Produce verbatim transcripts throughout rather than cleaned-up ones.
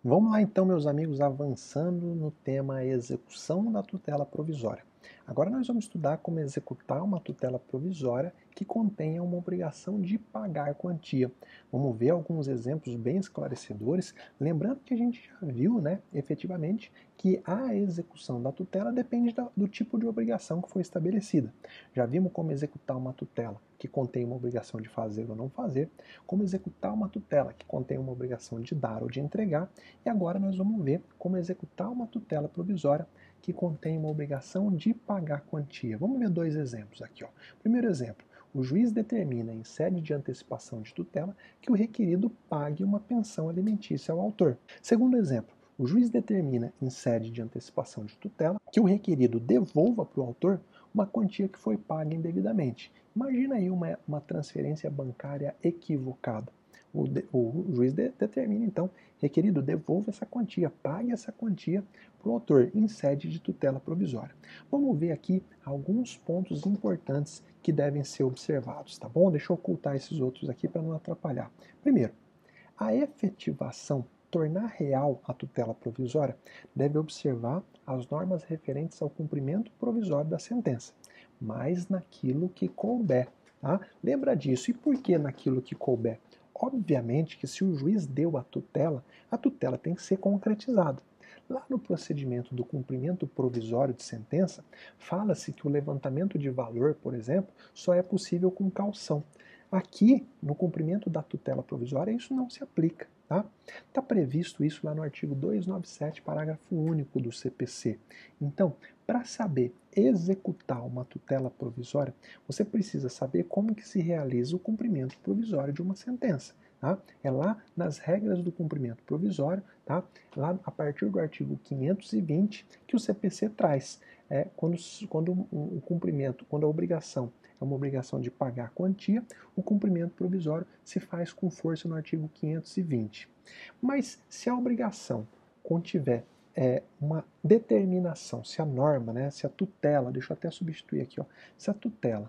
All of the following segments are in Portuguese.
Vamos lá então, meus amigos, avançando no tema execução da tutela provisória. Agora nós vamos estudar como executar uma tutela provisória que contenha uma obrigação de pagar quantia. Vamos ver alguns exemplos bem esclarecedores, lembrando que a gente já viu, né, efetivamente, que a execução da tutela depende do tipo de obrigação que foi estabelecida. Já vimos como executar uma tutela que contém uma obrigação de fazer ou não fazer, como executar uma tutela que contém uma obrigação de dar ou de entregar, e agora nós vamos ver como executar uma tutela provisória que contém uma obrigação de pagar quantia. Vamos ver dois exemplos aqui. Ó. Primeiro exemplo, o juiz determina em sede de antecipação de tutela que o requerido pague uma pensão alimentícia ao autor. Segundo exemplo, o juiz determina em sede de antecipação de tutela que o requerido devolva para o autor uma quantia que foi paga indevidamente. Imagina aí uma, uma transferência bancária equivocada. O, de, o juiz de, determina, então, requerido, devolva essa quantia, pague essa quantia para o autor em sede de tutela provisória. Vamos ver aqui alguns pontos importantes que devem ser observados, tá bom? Deixa eu ocultar esses outros aqui para não atrapalhar. Primeiro, a efetivação, tornar real a tutela provisória, deve observar as normas referentes ao cumprimento provisório da sentença, mas naquilo que couber. Tá? Lembra disso. E por que naquilo que couber? Obviamente que se o juiz deu a tutela, a tutela tem que ser concretizada. Lá no procedimento do cumprimento provisório de sentença, fala-se que o levantamento de valor, por exemplo, só é possível com caução. Aqui, no cumprimento da tutela provisória, isso não se aplica. Está tá previsto isso lá no artigo duzentos e noventa e sete, parágrafo único do C P C. Então, para saber executar uma tutela provisória, você precisa saber como que se realiza o cumprimento provisório de uma sentença. Tá? É lá nas regras do cumprimento provisório, tá? Lá a partir do artigo quinhentos e vinte, que o C P C traz. É, quando, quando o, o cumprimento, quando a obrigação é uma obrigação de pagar quantia, o cumprimento provisório se faz com força no artigo quinhentos e vinte. Mas se a obrigação contiver é, uma determinação, se a norma, né, se a tutela, deixa eu até substituir aqui, ó, se a tutela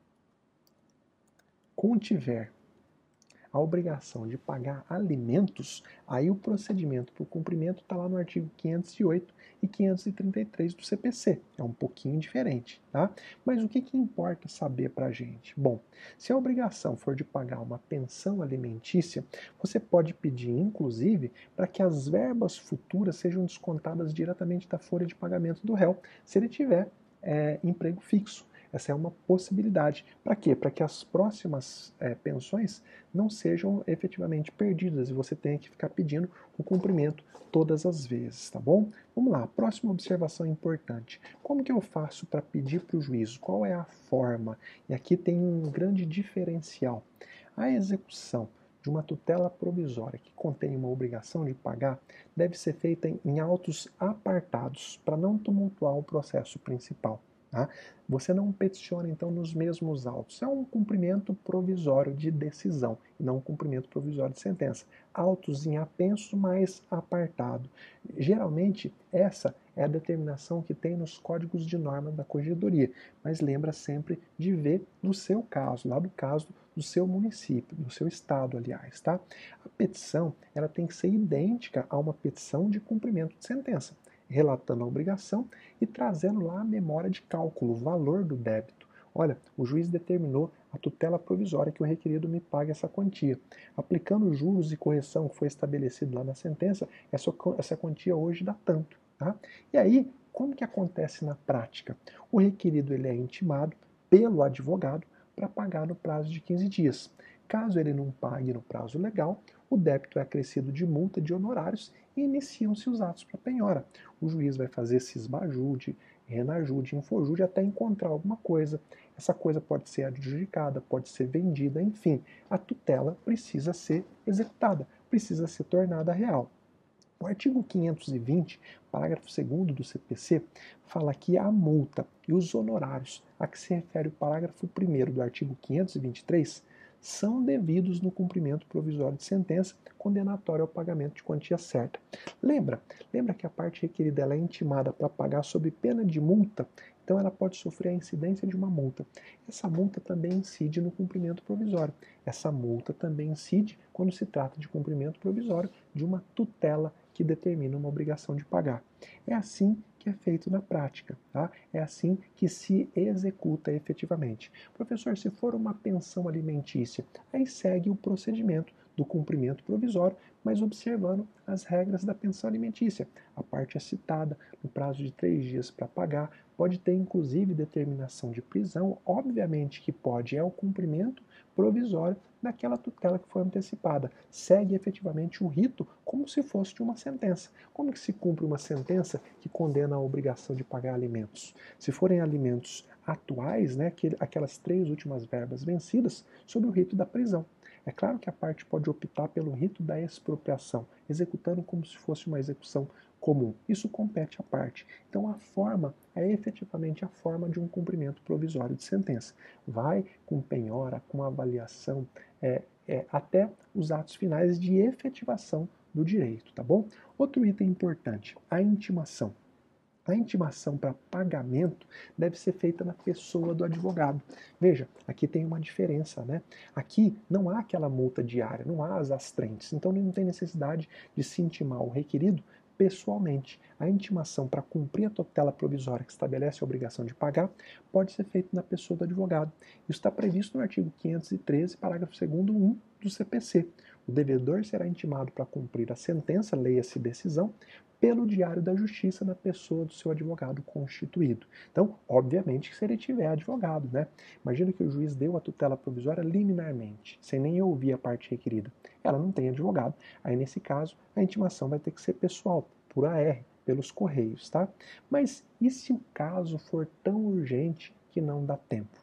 contiver a obrigação de pagar alimentos, aí o procedimento para o cumprimento está lá no artigo quinhentos e oito e quinhentos e trinta e três do C P C. É um pouquinho diferente, tá? Mas o que, que importa saber para a gente? Bom, se a obrigação for de pagar uma pensão alimentícia, você pode pedir, inclusive, para que as verbas futuras sejam descontadas diretamente da folha de pagamento do réu, se ele tiver é, emprego fixo. Essa é uma possibilidade. Para quê? Para que as próximas é, pensões não sejam efetivamente perdidas e você tenha que ficar pedindo o cumprimento todas as vezes, tá bom? Vamos lá, próxima observação importante. Como que eu faço para pedir para o juiz? Qual é a forma? E aqui tem um grande diferencial. A execução de uma tutela provisória que contém uma obrigação de pagar deve ser feita em autos apartados para não tumultuar o processo principal. Tá? Você não peticiona, então, nos mesmos autos. É um cumprimento provisório de decisão, e não um cumprimento provisório de sentença. Autos em apenso, mais apartado. Geralmente, essa é a determinação que tem nos códigos de normas da corregedoria, mas lembra sempre de ver no seu caso, lá do caso do seu município, do seu estado, aliás. Tá? A petição ela tem que ser idêntica a uma petição de cumprimento de sentença, relatando a obrigação e trazendo lá a memória de cálculo, o valor do débito. Olha, o juiz determinou a tutela provisória que o requerido me pague essa quantia. Aplicando os juros e correção que foi estabelecido lá na sentença, essa, essa quantia hoje dá tanto. Tá? E aí, como que acontece na prática? O requerido ele é intimado pelo advogado para pagar no prazo de quinze dias. Caso ele não pague no prazo legal, o débito é acrescido de multa de honorários e iniciam-se os atos para penhora. O juiz vai fazer cismajude, renajude, infojude até encontrar alguma coisa. Essa coisa pode ser adjudicada, pode ser vendida, enfim, a tutela precisa ser executada, precisa ser tornada real. O artigo quinhentos e vinte, parágrafo segundo do C P C, fala que a multa e os honorários a que se refere o parágrafo primeiro do artigo quinhentos e vinte e três são devidos no cumprimento provisório de sentença condenatória ao pagamento de quantia certa. Lembra? Lembra que a parte requerida ela é intimada para pagar sob pena de multa? Então ela pode sofrer a incidência de uma multa. Essa multa também incide no cumprimento provisório. Essa multa também incide quando se trata de cumprimento provisório de uma tutela que determina uma obrigação de pagar. É assim que é feito na prática, tá? É assim que se executa efetivamente. Professor, se for uma pensão alimentícia, aí segue o procedimento do cumprimento provisório, mas observando as regras da pensão alimentícia. A parte é citada, no prazo de três dias para pagar, pode ter inclusive determinação de prisão, obviamente que pode, é o cumprimento provisório daquela tutela que foi antecipada. Segue efetivamente o rito como se fosse de uma sentença. Como que se cumpre uma sentença que condena a obrigação de pagar alimentos? Se forem alimentos atuais, né, aquelas três últimas verbas vencidas, sob o rito da prisão. É claro que a parte pode optar pelo rito da expropriação, executando como se fosse uma execução comum. Isso compete à parte. Então a forma é efetivamente a forma de um cumprimento provisório de sentença. Vai com penhora, com avaliação, é, é, até os atos finais de efetivação do direito, tá bom? Outro item importante, a intimação. A intimação para pagamento deve ser feita na pessoa do advogado. Veja, aqui tem uma diferença, né? Aqui não há aquela multa diária, não há as astrentes, então não tem necessidade de se intimar o requerido pessoalmente. A intimação para cumprir a tutela provisória que estabelece a obrigação de pagar pode ser feita na pessoa do advogado. Isso está previsto no artigo quinhentos e treze, parágrafo segundo, um do C P C. O devedor será intimado para cumprir a sentença, leia-se decisão, pelo Diário da Justiça na pessoa do seu advogado constituído. Então, obviamente, se ele tiver advogado, né? Imagina que o juiz deu a tutela provisória liminarmente, sem nem ouvir a parte requerida. Ela não tem advogado. Aí, nesse caso, a intimação vai ter que ser pessoal, por A R, pelos correios, tá? Mas e se o caso for tão urgente que não dá tempo?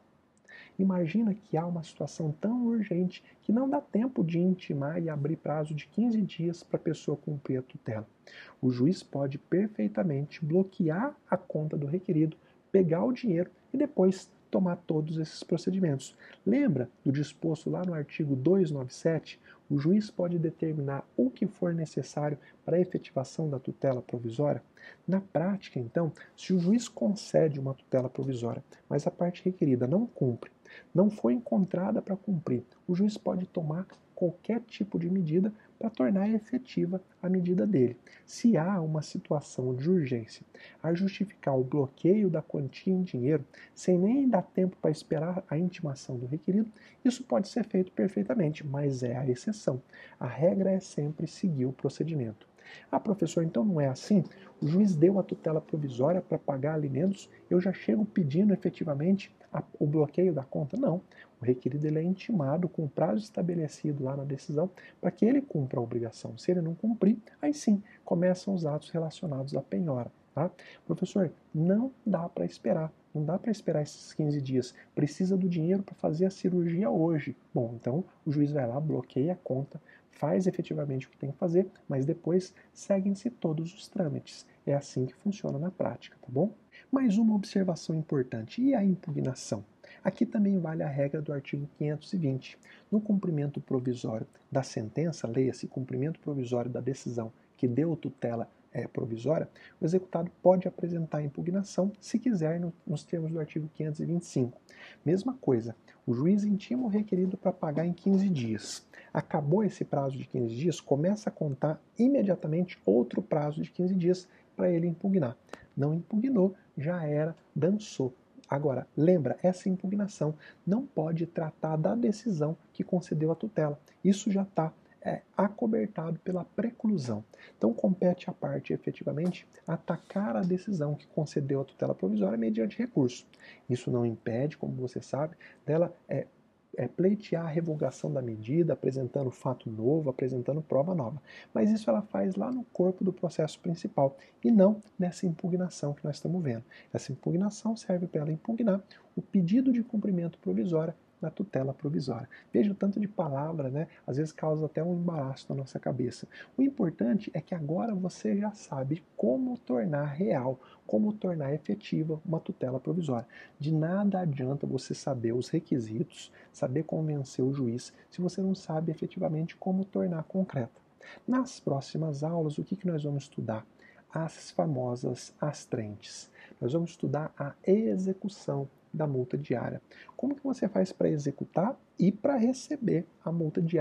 Imagina que há uma situação tão urgente que não dá tempo de intimar e abrir prazo de quinze dias para a pessoa cumprir a tutela. O juiz pode perfeitamente bloquear a conta do requerido, pegar o dinheiro e depois tomar todos esses procedimentos. Lembra do disposto lá no artigo duzentos e noventa e sete? O juiz pode determinar o que for necessário para a efetivação da tutela provisória? Na prática, então, se o juiz concede uma tutela provisória, mas a parte requerida não cumpre, não foi encontrada para cumprir, o juiz pode tomar qualquer tipo de medida para tornar efetiva a medida dele. Se há uma situação de urgência a justificar o bloqueio da quantia em dinheiro, sem nem dar tempo para esperar a intimação do requerido, isso pode ser feito perfeitamente, mas é a exceção. A regra é sempre seguir o procedimento. Ah, professor, então não é assim? O juiz deu a tutela provisória para pagar alimentos, eu já chego pedindo efetivamente a, o bloqueio da conta? Não. O requerido ele é intimado com o prazo estabelecido lá na decisão para que ele cumpra a obrigação. Se ele não cumprir, aí sim começam os atos relacionados à penhora. Tá? Professor, não dá para esperar. Não dá para esperar esses quinze dias. Precisa do dinheiro para fazer a cirurgia hoje. Bom, então o juiz vai lá, bloqueia a conta, faz efetivamente o que tem que fazer, mas depois seguem-se todos os trâmites. É assim que funciona na prática, tá bom? Mais uma observação importante, e a impugnação? Aqui também vale a regra do artigo quinhentos e vinte. No cumprimento provisório da sentença, leia-se cumprimento provisório da decisão que deu tutela é, provisória, o executado pode apresentar impugnação, se quiser, no, nos termos do artigo quinhentos e vinte e cinco. Mesma coisa, o juiz intima o requerido para pagar em quinze dias. Acabou esse prazo de quinze dias, começa a contar imediatamente outro prazo de quinze dias para ele impugnar. Não impugnou, já era, dançou. Agora, lembra, essa impugnação não pode tratar da decisão que concedeu a tutela. Isso já está é, acobertado pela preclusão. Então, compete à parte, efetivamente, atacar a decisão que concedeu a tutela provisória mediante recurso. Isso não impede, como você sabe, dela é, é, pleitear a revogação da medida, apresentando fato novo, apresentando prova nova. Mas isso ela faz lá no corpo do processo principal e não nessa impugnação que nós estamos vendo. Essa impugnação serve para ela impugnar o pedido de cumprimento provisório na tutela provisória. Veja o tanto de palavra, né? Às vezes causa até um embaraço na nossa cabeça. O importante é que agora você já sabe como tornar real, como tornar efetiva uma tutela provisória. De nada adianta você saber os requisitos, saber convencer o juiz, se você não sabe efetivamente como tornar concreta. Nas próximas aulas, o que, que nós vamos estudar? As famosas astrentes. Nós vamos estudar a execução da multa diária. Como que você faz para executar e para receber a multa diária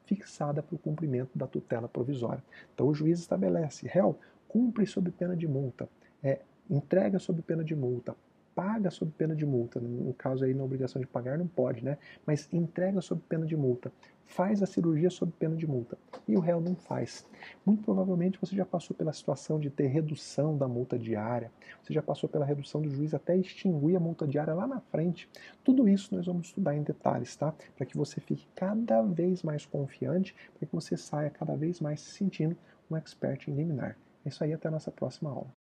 fixada para o cumprimento da tutela provisória. Então o juiz estabelece, réu, cumpre sob pena de multa, é, entrega sob pena de multa, paga sob pena de multa, no caso aí na obrigação de pagar não pode, né? Mas entrega sob pena de multa, faz a cirurgia sob pena de multa e o réu não faz. Muito provavelmente você já passou pela situação de ter redução da multa diária, você já passou pela redução do juiz até extinguir a multa diária lá na frente. Tudo isso nós vamos estudar em detalhes, tá? Para que você fique cada vez mais confiante, para que você saia cada vez mais se sentindo um expert em liminar. É isso aí, até a nossa próxima aula.